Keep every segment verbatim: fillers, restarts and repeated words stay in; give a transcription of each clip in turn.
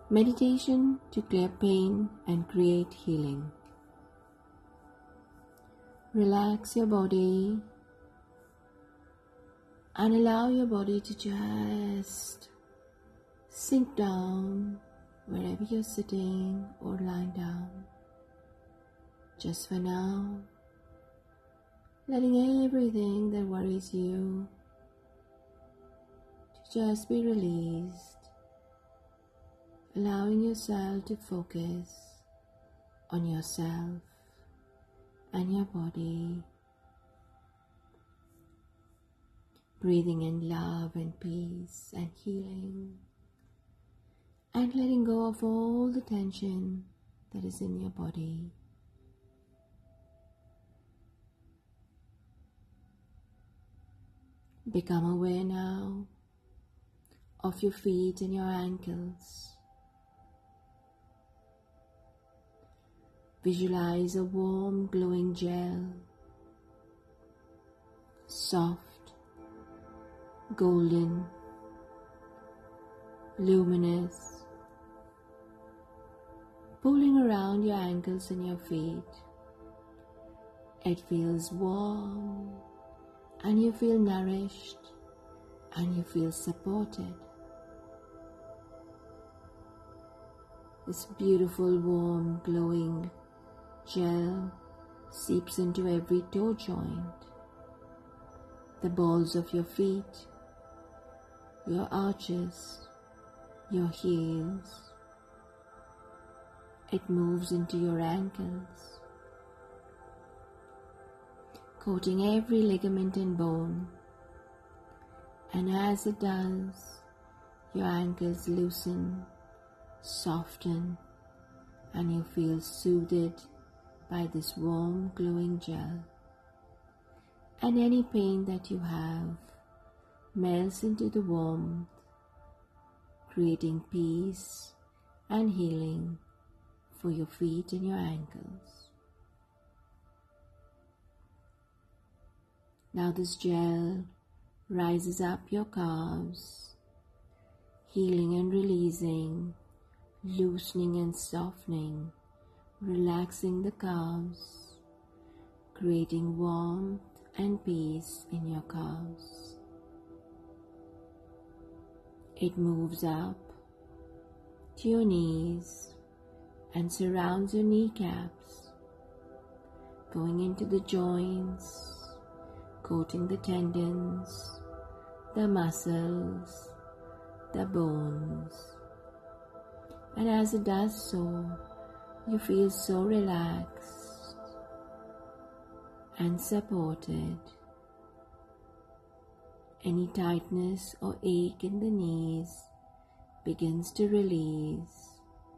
Meditation to clear pain and create healing. Relax your body and allow your body to just sink down wherever you're sitting or lying down. Just for now, letting everything that worries you to just be released. Allowing yourself to focus on yourself and your body. Breathing in love and peace and healing. And letting go of all the tension that is in your body. Become aware now of your feet and your ankles. Visualize a warm, glowing gel, soft, golden, luminous, pulling around your ankles and your feet. It feels warm, and you feel nourished, and you feel supported. This beautiful, warm, glowing gel seeps into every toe joint, the balls of your feet, your arches, your heels. It moves into your ankles, coating every ligament and bone, and as it does, your ankles loosen, soften, and you feel soothed by this warm, glowing gel. And any pain that you have melts into the warmth, creating peace and healing for your feet and your ankles. Now this gel rises up your calves, healing and releasing, loosening and softening, relaxing the calves, creating warmth and peace in your calves. It moves up to your knees and surrounds your kneecaps, going into the joints, coating the tendons, the muscles, the bones. And as it does so, you feel so relaxed and supported. Any tightness or ache in the knees begins to release.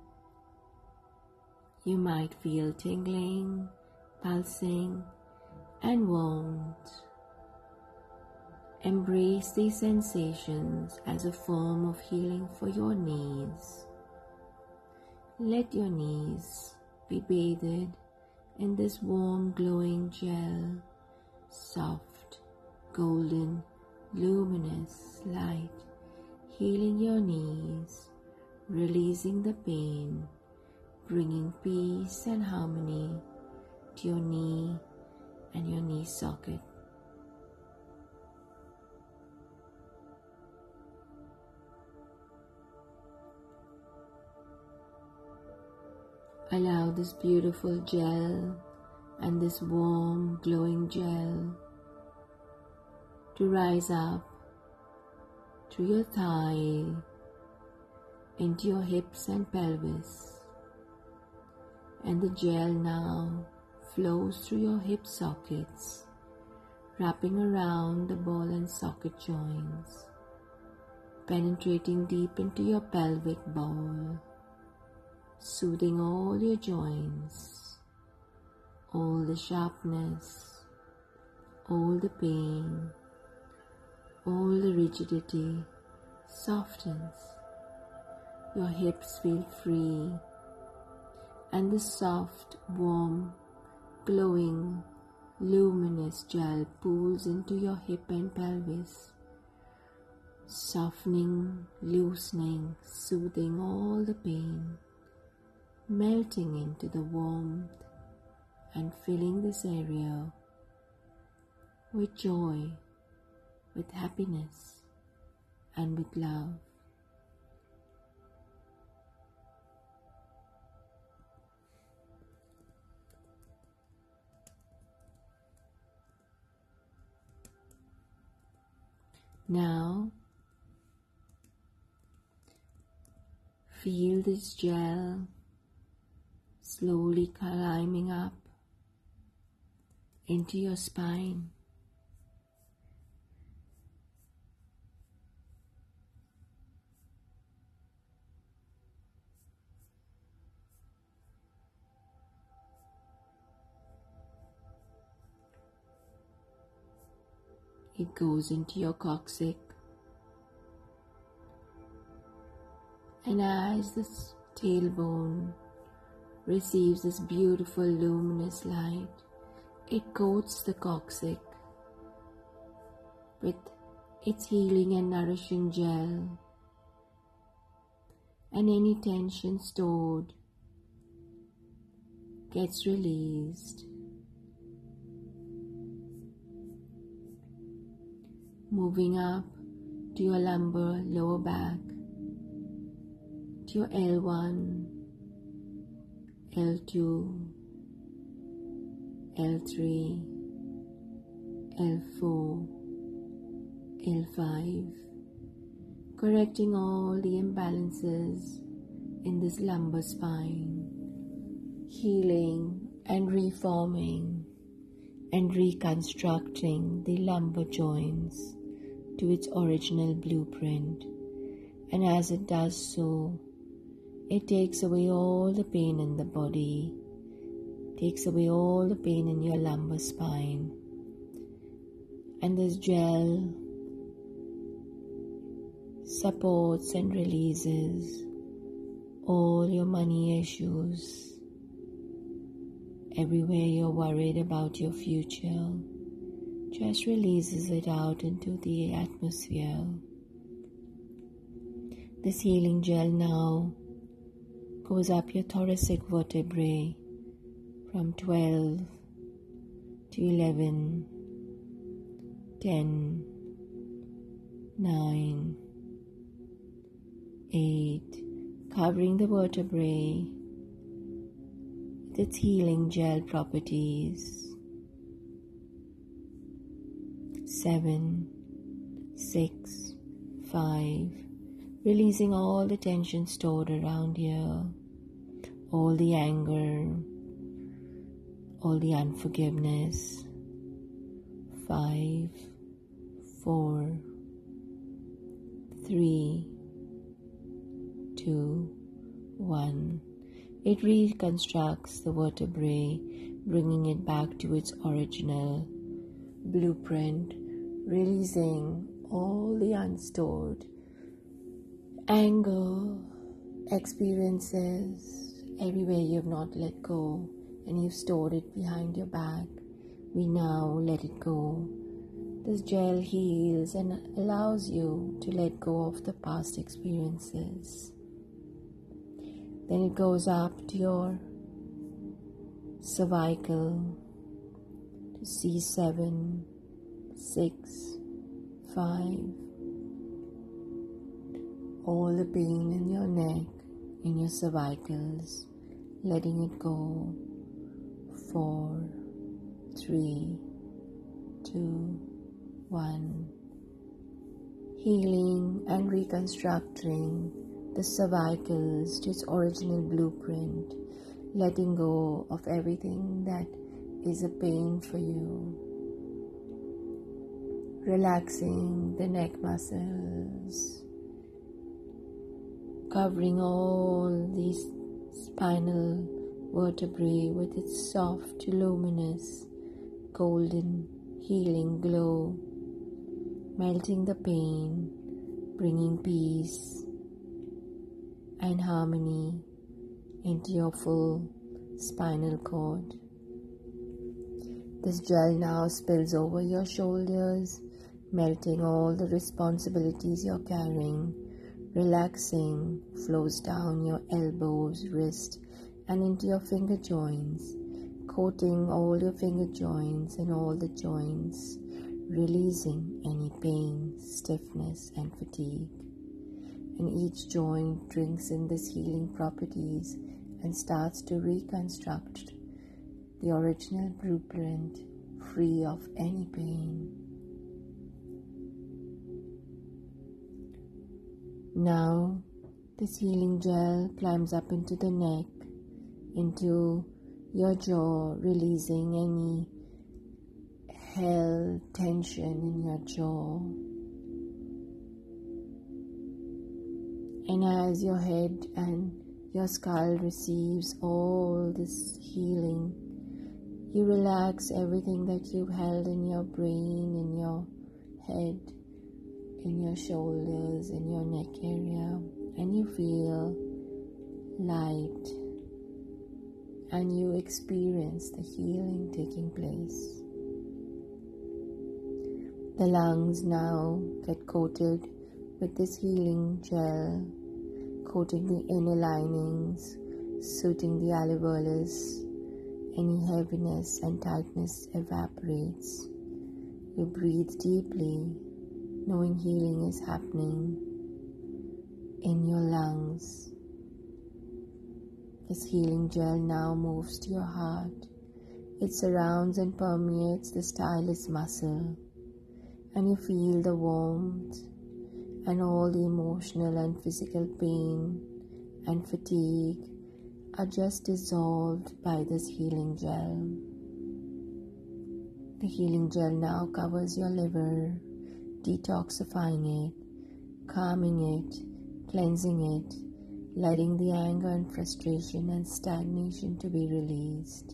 You might feel tingling, pulsing, and warmth. Embrace these sensations as a form of healing for your knees. Let your knees be bathed in this warm, glowing gel, soft, golden, luminous light, healing your knees, releasing the pain, bringing peace and harmony to your knee and your knee socket. Allow this beautiful gel and this warm, glowing gel to rise up through your thigh, into your hips and pelvis. And the gel now flows through your hip sockets, wrapping around the ball and socket joints, penetrating deep into your pelvic ball, soothing all your joints, all the sharpness, all the pain, all the rigidity softens. Your hips feel free, and the soft, warm, glowing, luminous gel pools into your hip and pelvis, softening, loosening, soothing all the pain, melting into the warmth and filling this area with joy, with happiness, and with love. Now, feel this gel slowly climbing up into your spine. It goes into your coccyx, and as this tailbone receives this beautiful luminous light, it coats the coccyx with its healing and nourishing gel, and any tension stored gets released. Moving up to your lumbar, lower back, to your L one, L two, L three, L four, L five, correcting all the imbalances in this lumbar spine, healing and reforming and reconstructing the lumbar joints to its original blueprint. And as it does so, it takes away all the pain in the body, takes away all the pain in your lumbar spine. And this gel supports and releases all your money issues. Everywhere you're worried about your future, just releases it out into the atmosphere. This healing gel now goes up your thoracic vertebrae from twelve to eleven, ten, nine, eight, covering the vertebrae with its healing gel properties. Seven, six, five, releasing all the tension stored around here, all the anger, all the unforgiveness. Five, four, three, two, one. It reconstructs the vertebrae, bringing it back to its original blueprint, releasing all the unstored anger, experiences, everywhere you have not let go and you've stored it behind your back. We now let it go. This gel heals and allows you to let go of the past experiences. Then it goes up to your cervical, to C seven, six, five. All the pain in your neck, in your cervicals, letting it go. Four, three, two, one. Healing and reconstructing the cervicals to its original blueprint, letting go of everything that is a pain for you. Relaxing the neck muscles, covering all these spinal vertebrae with its soft, luminous, golden, healing glow, melting the pain, bringing peace and harmony into your full spinal cord. This gel now spills over your shoulders, melting all the responsibilities you're carrying. Relaxing flows down your elbows, wrist, and into your finger joints, coating all your finger joints and all the joints, releasing any pain, stiffness, and fatigue. And each joint drinks in these healing properties and starts to reconstruct the original blueprint, free of any pain. Now, this healing gel climbs up into the neck, into your jaw, releasing any held tension in your jaw. And as your head and your skull receives all this healing, you relax everything that you've held in your brain, in your head, in your shoulders, in your neck area, and you feel light, and you experience the healing taking place. The lungs now get coated with this healing gel, coating the inner linings, suiting the alveolus. Any heaviness and tightness evaporates. You breathe deeply, knowing healing is happening in your lungs. This healing gel now moves to your heart. It surrounds and permeates the stylus muscle, and you feel the warmth and all the emotional and physical pain and fatigue are just dissolved by this healing gel. The healing gel now covers your liver, detoxifying it, calming it, cleansing it, letting the anger and frustration and stagnation to be released.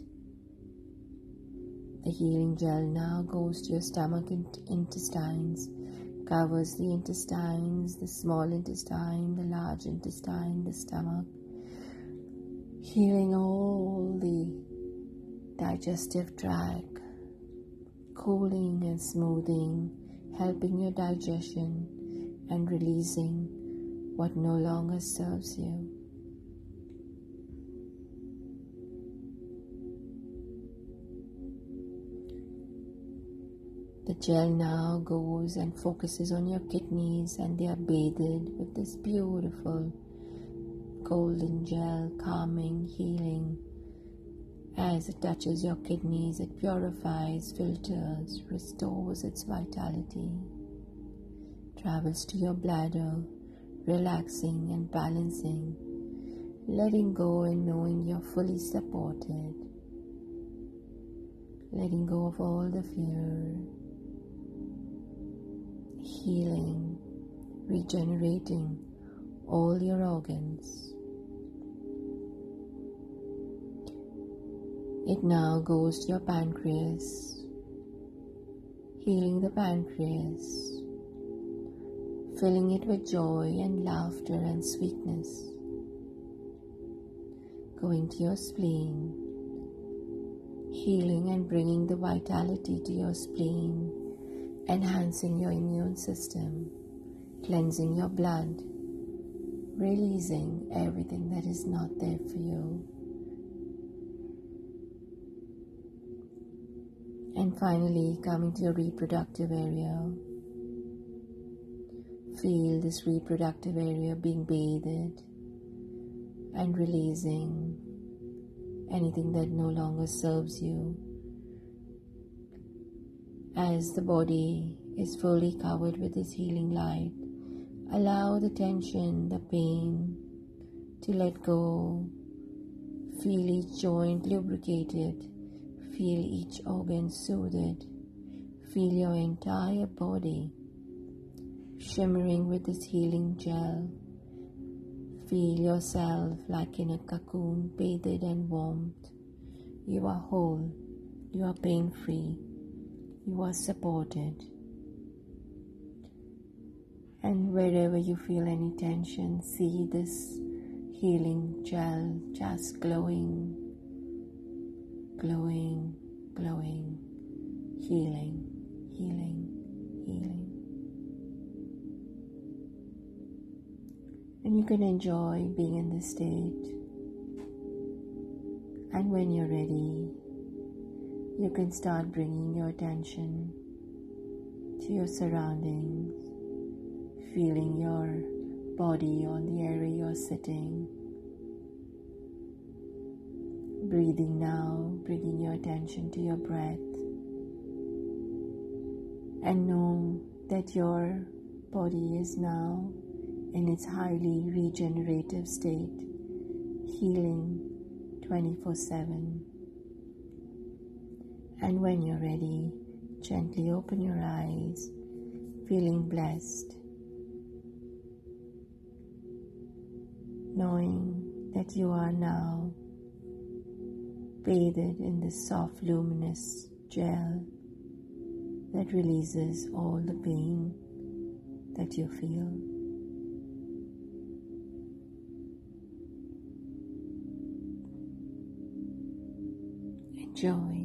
The healing gel now goes to your stomach and intestines, covers the intestines, the small intestine, the large intestine, the stomach, healing all the digestive tract, cooling and smoothing, helping your digestion and releasing what no longer serves you. The gel now goes and focuses on your kidneys, and they are bathed with this beautiful golden gel, calming, healing. As it touches your kidneys, it purifies, filters, restores its vitality, travels to your bladder, relaxing and balancing, letting go and knowing you're fully supported, letting go of all the fear, healing, regenerating all your organs. It now goes to your pancreas, healing the pancreas, filling it with joy and laughter and sweetness. Going to your spleen, healing and bringing the vitality to your spleen, enhancing your immune system, cleansing your blood, releasing everything that is not there for you. And finally, coming to your reproductive area. Feel this reproductive area being bathed and releasing anything that no longer serves you. As the body is fully covered with this healing light, allow the tension, the pain to let go. Feel each joint lubricated. Feel each organ soothed. Feel your entire body shimmering with this healing gel. Feel yourself like in a cocoon, bathed and warmed. You are whole. You are pain-free. You are supported. And wherever you feel any tension, see this healing gel just glowing, glowing, glowing, healing, healing, healing. And you can enjoy being in this state. And when you're ready, you can start bringing your attention to your surroundings, feeling your body on the area you're sitting. Breathing now, bringing your attention to your breath. And know that your body is now in its highly regenerative state, healing twenty-four seven. And when you're ready, gently open your eyes, feeling blessed, knowing that you are now bathed in this soft luminous gel that releases all the pain that you feel. Enjoy.